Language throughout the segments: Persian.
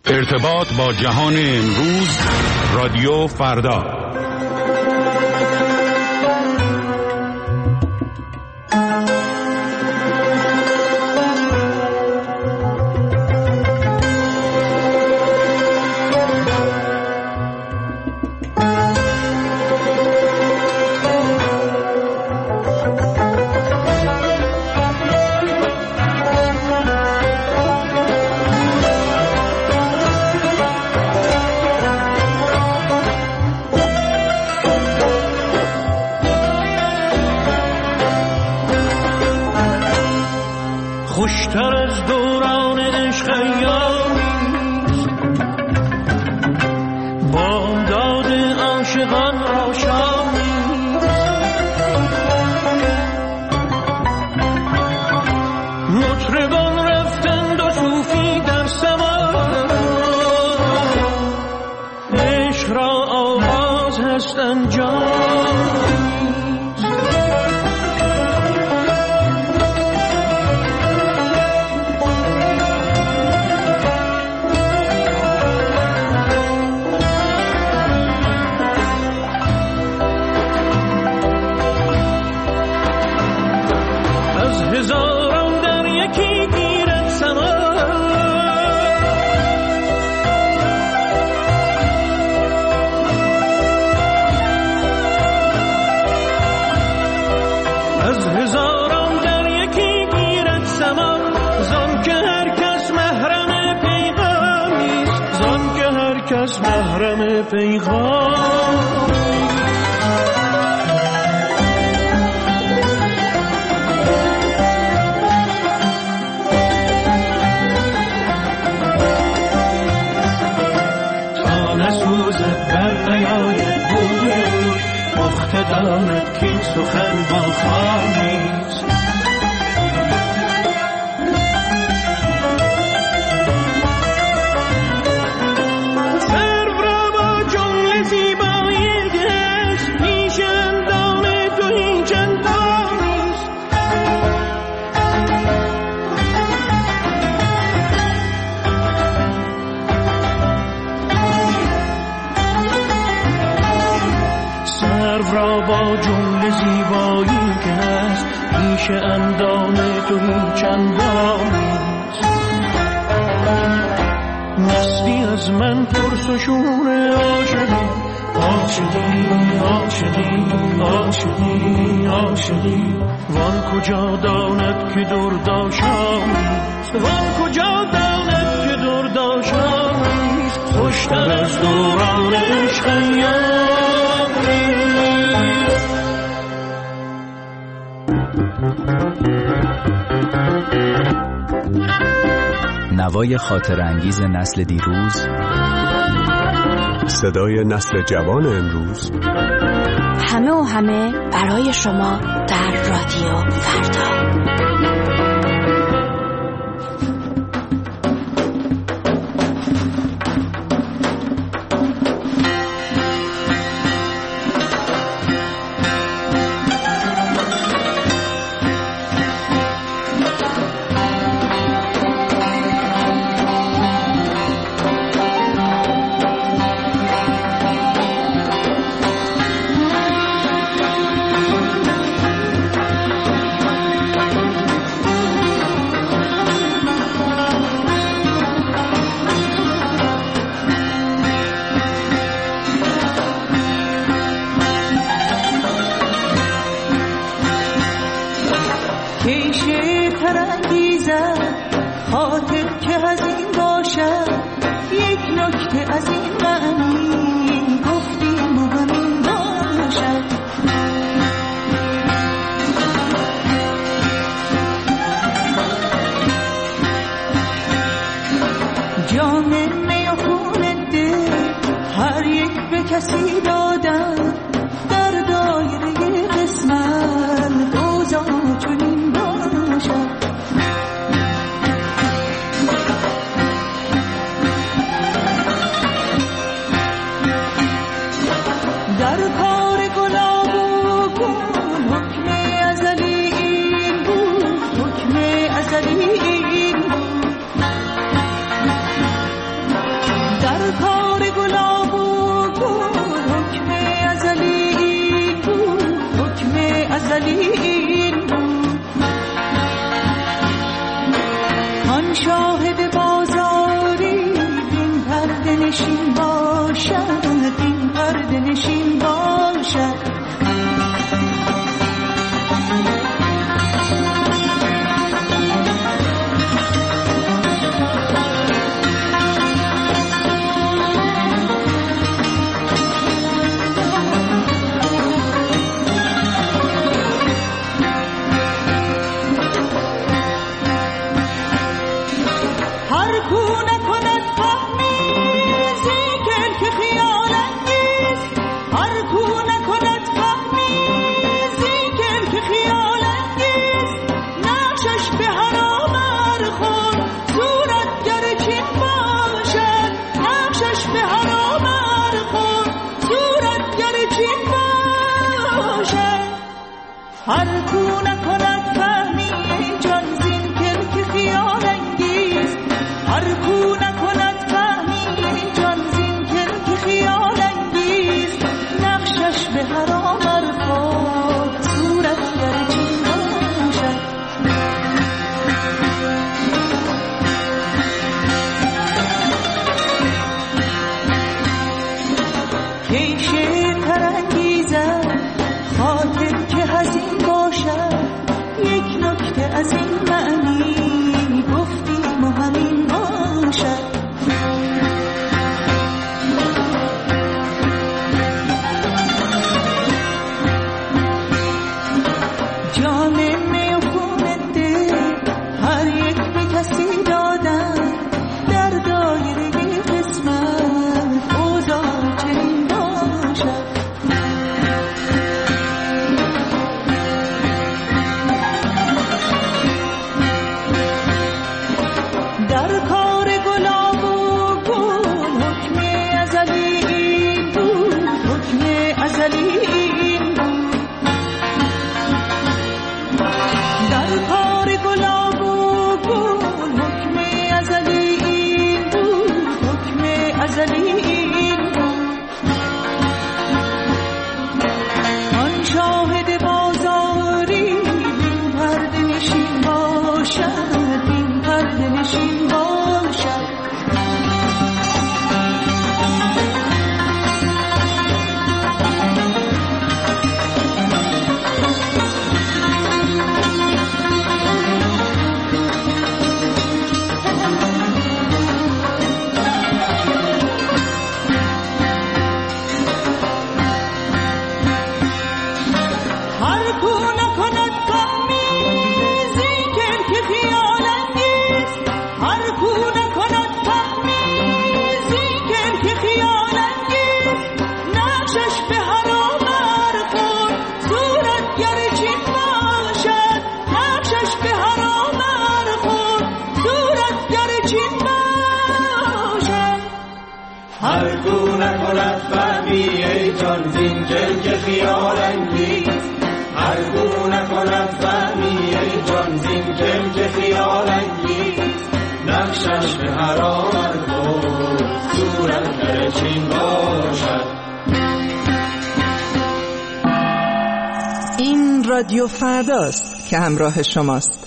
ارتباط با جهان امروز، رادیو فردا. خوشتر از دوران عشق ایامیست، بامداد عاشقان را شامیست. مطربان رفتند و صوفی در سماع، عشق را آواز هست انجام. هزاران در یکی گیرد سما، از هزاران در یکی گیرد سما. زان که هر کس محرم پیغامیست، زان که هر کس محرم پیغامیست. دارد که این سخن با خامیست. سرو را با جمله زیبایی گشت، پیش اندام تو هیچ اندامیست. سرو را با جمله زیبایی که هست، پیش اندام تو هیچ اندامیست. مستی از من پرس و شور عاشقی، عاشقی عاشقی عاشقی عاشقی. وان کجا داند که درداشامیست، وان کجا داند که درداشامیست. خوشتر از دوران عشق ایامیست. نوای خاطر انگیز نسل دیروز، صدای نسل جوان امروز، همه و همه برای شما در رادیو فردا. کسی دادن در دایره قسمت اوضاع چنین باشد. در کار گلاب و گل حکم ازلی این بود، حکم ازلی این بود. هر کو نکند فهمی جان زین کلک خیال انگیز هر کو نکند فهمی جان زین کلک خیال انگیز نقشش به حرام ارفاد صورت گرچین باشد کیشه ترانگیزد خاطر که حزین باشد یک نکته از این معنی گفتیم و همین باشد جام می و خون دل هر یک به کسی دادن در دایره قسمت اوضاع چنین باشد در کار گلاب و گل حکم ازلی این بود حکم ازلی این بود در کار گلاب و گل حکم ازلی این بود حکم ازلی این بود آن شاهد بازاری این پرده نشین باشد این پرده نشین باشد هر کو نکند تمیز این کلک خیال انگیز هر کو نکند تمیز این کلک خیال انگیز نقشش به حرام ارخور صورت گرچین باشد نقشش به حرام ارخور صورت گرچین باشد هر کو نکند فهمی ای جان زین کلک خیال انگیز هر کو نکند فهمی ای جان زین کلک خیال انگیز نقشش به حرام ارخور صورت گرچین باشد. این رادیو فرداست که همراه شماست.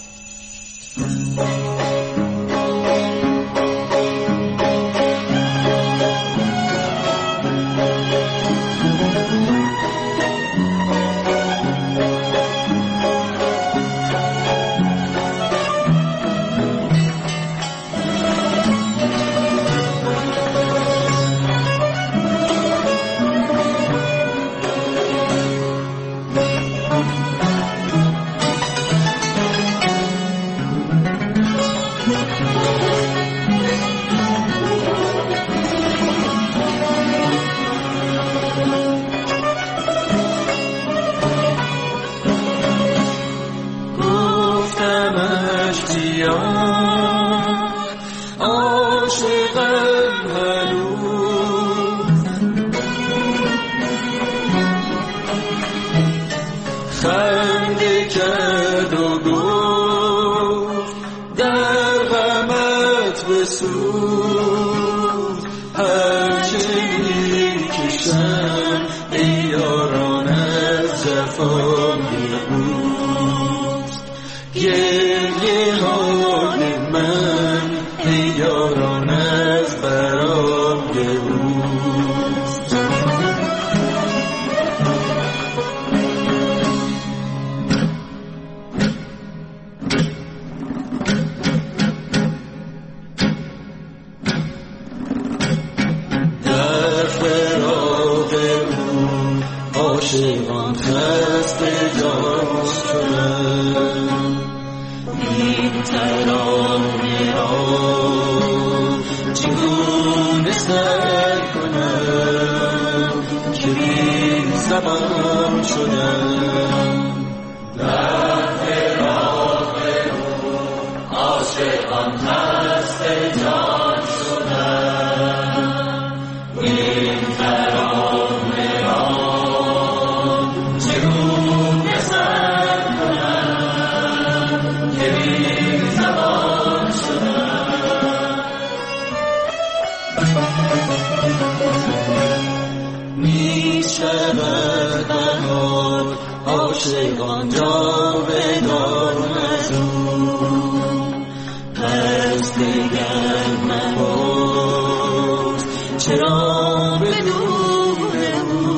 خنده کرد و گفت در غمت بسوز هرچه میکشم ای یاران از جفا میبوست گریه های من ای یاران از برای اوست عاشقان خسته جان شدن این ترانه را سر کنم که بی زبان شدم در فراق او عاشقان هست جان شدم این ترانه را چگونه سر کنم که بی زبان شدم می شود بهار عاشقان جاودان از او پس دیگر مباز چرا بدون او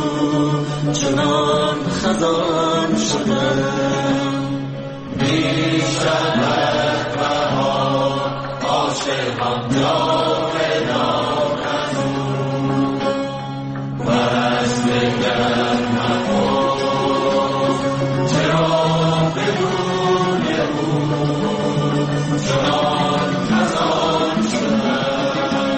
چنان خزان شدم می شود بهار عاشقان جاودان از او پس دیگر مباز چرا بدون او چنان خزان شدم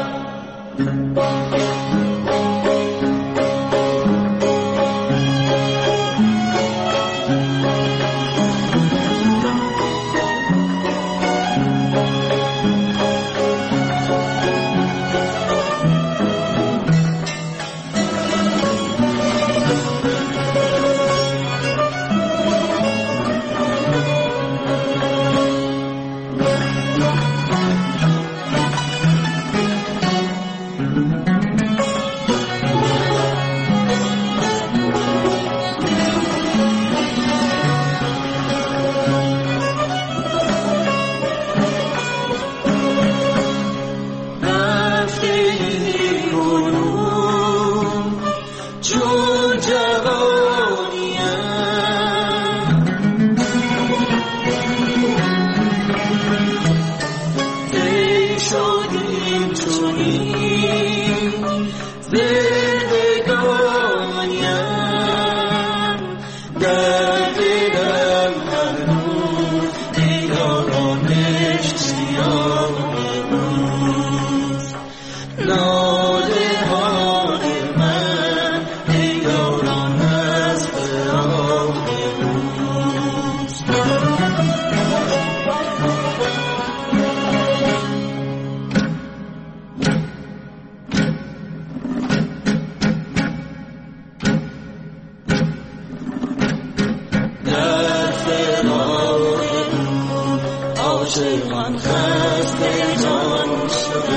عاشقان خسته جان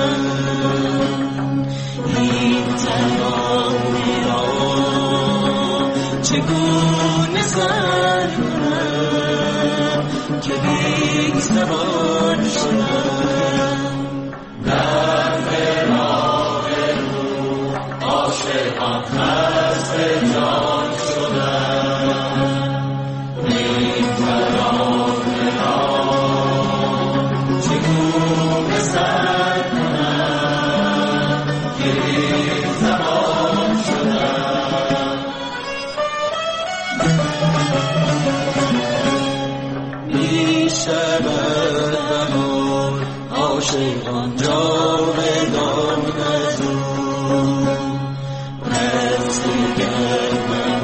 شدم این ترانه را چگونه سر کنم که بی زبان شدم در فراق او عاشقان خسته جان شدم این ترانه را چگونه سر کنم که بی زبان شدم می شود بهار عاشقان جاودان از او پس دیگر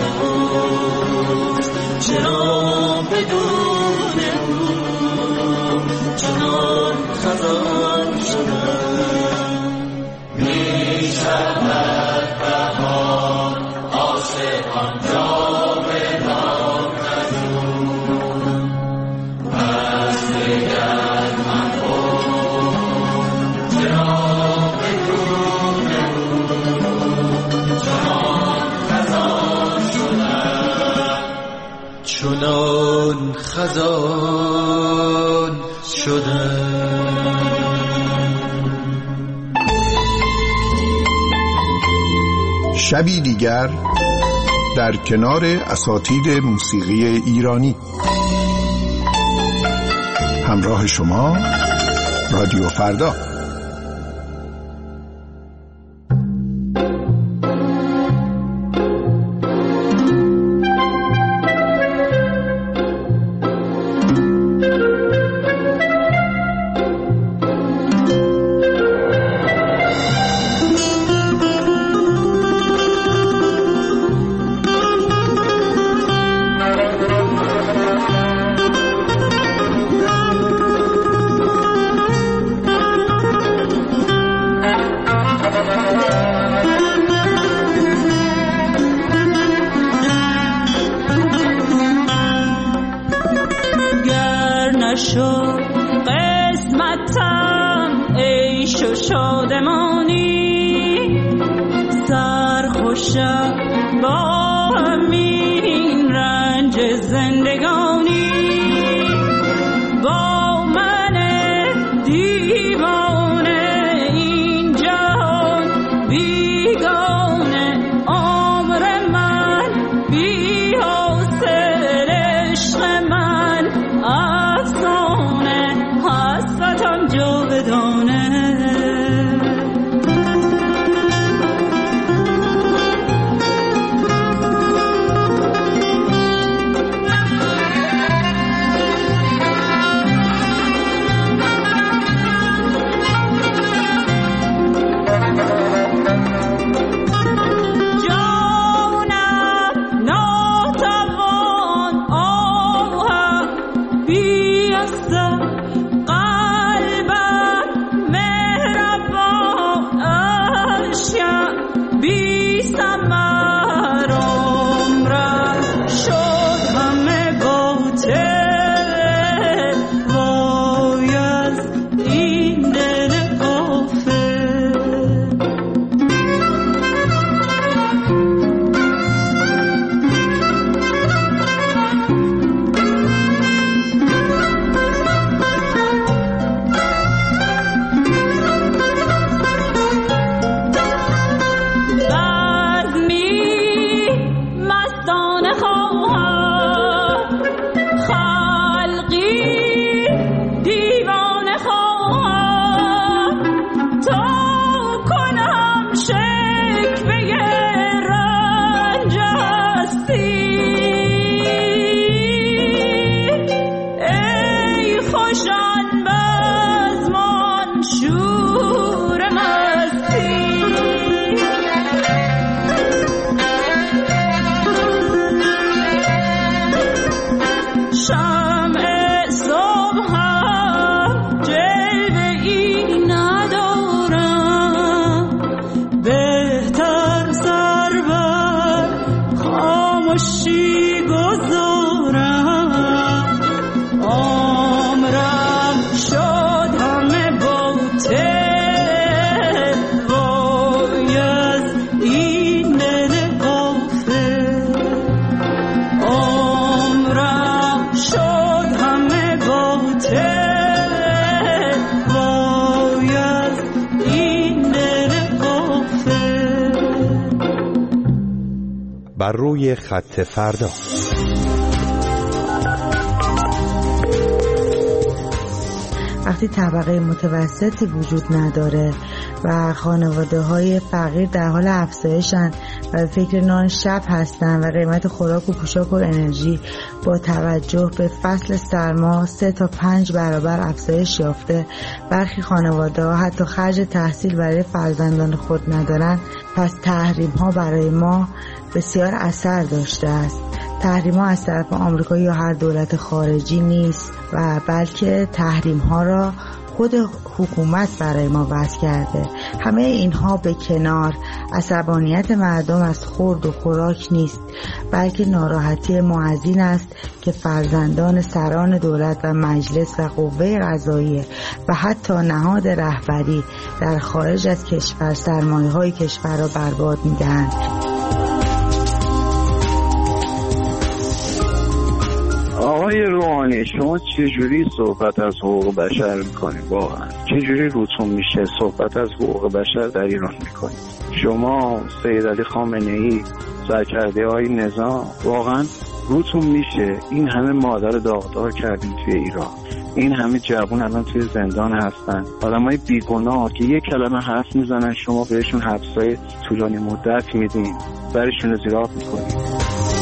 مباز چرا بدون او چنان خزان شدم می شود بهار عاشقان جاودان از او پس دیگر مباز چرا بدون او چنان خزان شدم چنان خزان شدم. شبی دیگر در کنار اساتید موسیقی ایرانی. همراه شما رادیو فردا. عیش و شادمانی سرخوشم با همین رنج زندگانی با من دیوانه این جهان بیگانه عمر من بی حاصل عشق من افسانه حسرتم جاودانه بر روی خط فردا. وقتی طبقه متوسطی وجود نداره و خانواده‌های فقیر در حال افزایشن و فکر نان شب هستن و قیمت خوراک و پوشاک و انرژی با توجه به فصل سرما 3 تا 5 برابر افزایش یافته، برخی خانواده‌ها حتی خرج تحصیل برای فرزندان خود ندارن، پس تحریم‌ها برای ما بسیار اثر داشته است. تحریم‌ها از طرف آمریکا یا هر دولت خارجی نیست و بلکه تحریم‌ها را خود حکومت برای ما وضع کرده. همه اینها به کنار، عصبانیت مردم از خورد و خوراک نیست، بلکه ناراحتی ما از این است که فرزندان سران دولت و مجلس و قوه قضاییه و حتی نهاد رهبری در خارج از کشور سرمایه‌های کشور را برباد می‌دهند. آقای روحانی، شما چجوری صحبت از حقوق بشر میکنید؟ واقعا چجوری روتون میشه صحبت از حقوق بشر در ایران میکنید؟ شما سید علی خامنه‌ای سرکرده های نظام، واقعا روتون میشه این همه مادر داغدار کردیم توی ایران، این همه جوان الان توی زندان هستن، آدمای بیگناه که یک کلمه حرف میزنن شما بهشون حبسای طولانی مدت میدین، برشون رو زیراب میکنید.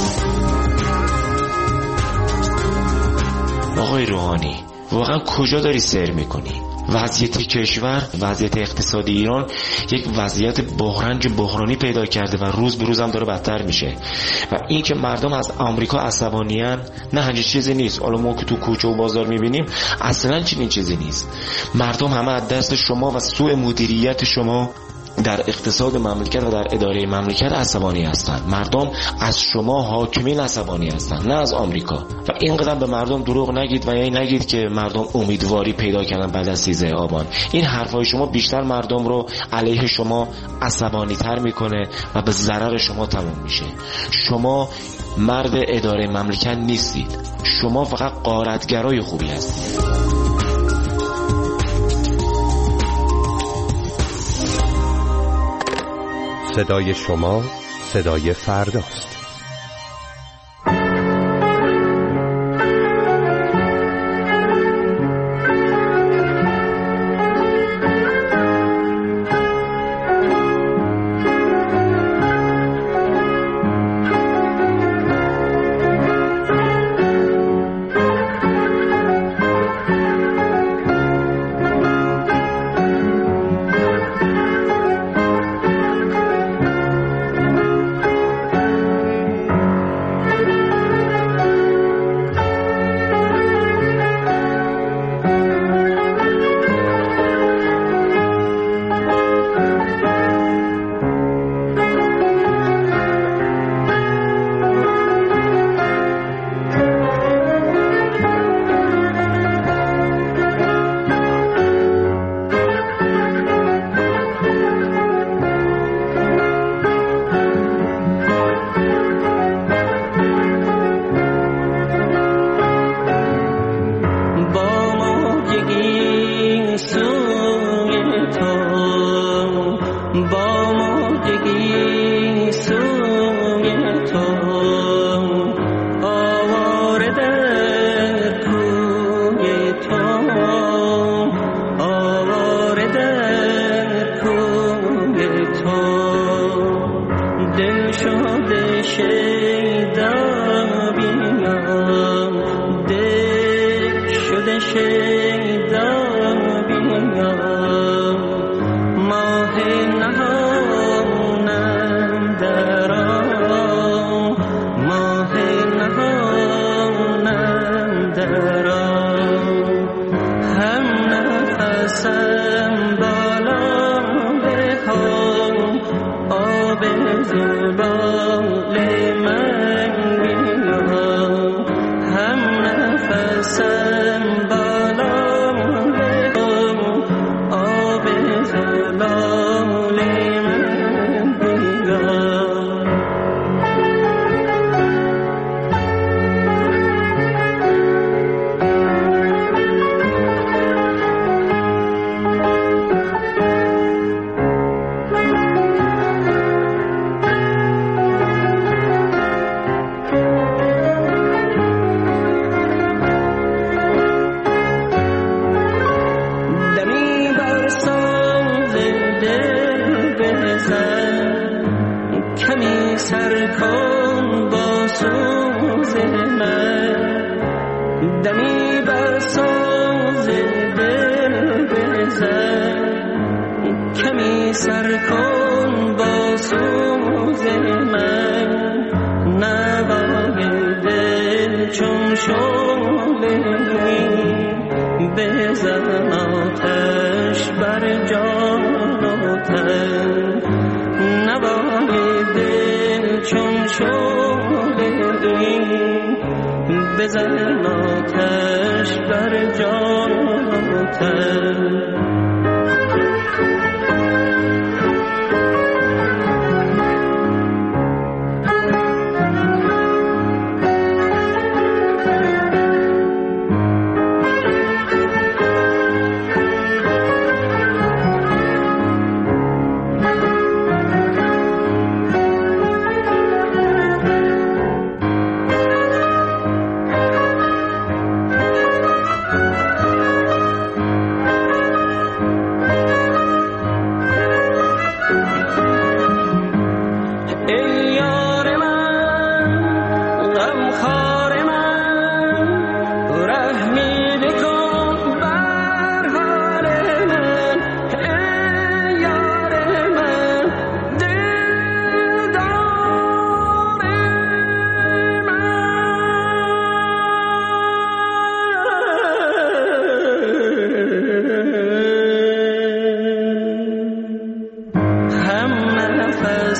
آقای روحانی، واقعا کجا داری سیر میکنی؟ وضعیت کشور، وضعیت اقتصادی ایران یک وضعیت بحرانی پیدا کرده و روز به روز هم داره بدتر میشه و این که مردم از آمریکا عصبانیان، نه همچین چیزی نیست. حالا ما که تو کوچه و بازار میبینیم اصلا چنین چیزی نیست. مردم همه از دست شما و سوء مدیریت شما در اقتصاد مملکت و در اداره مملکت عصبانی هستند. مردم از شما حاکمین عصبانی هستند، نه از آمریکا. و اینقدر به مردم دروغ نگید و یعنی نگید که مردم امیدواری پیدا کردن بعد از 13 آبان. این حرفای شما بیشتر مردم رو علیه شما عصبانی تر میکنه و به ضرر شما تموم میشه. شما مرد اداره مملکت نیستید، شما فقط غارتگرای خوبی هستید. صدای شما صدای فرداست.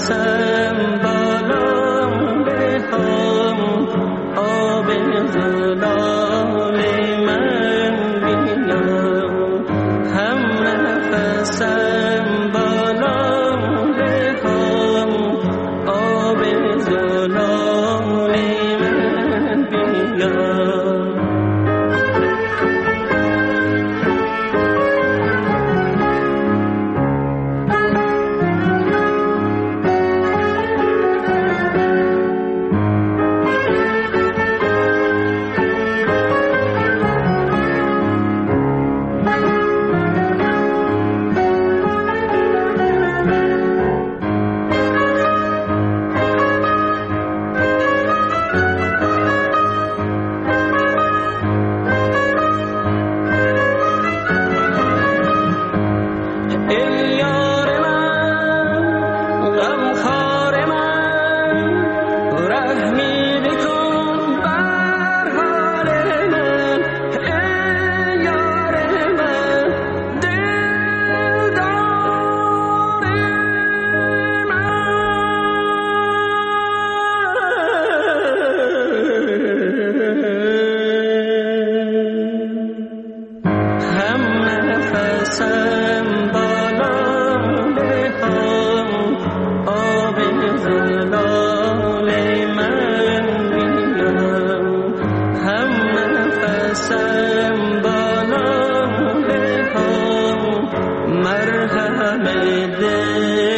نفسم بالا بهم آب زلال من بینم هم نفسم بالا بهم آب زلال من بینم مرهم دل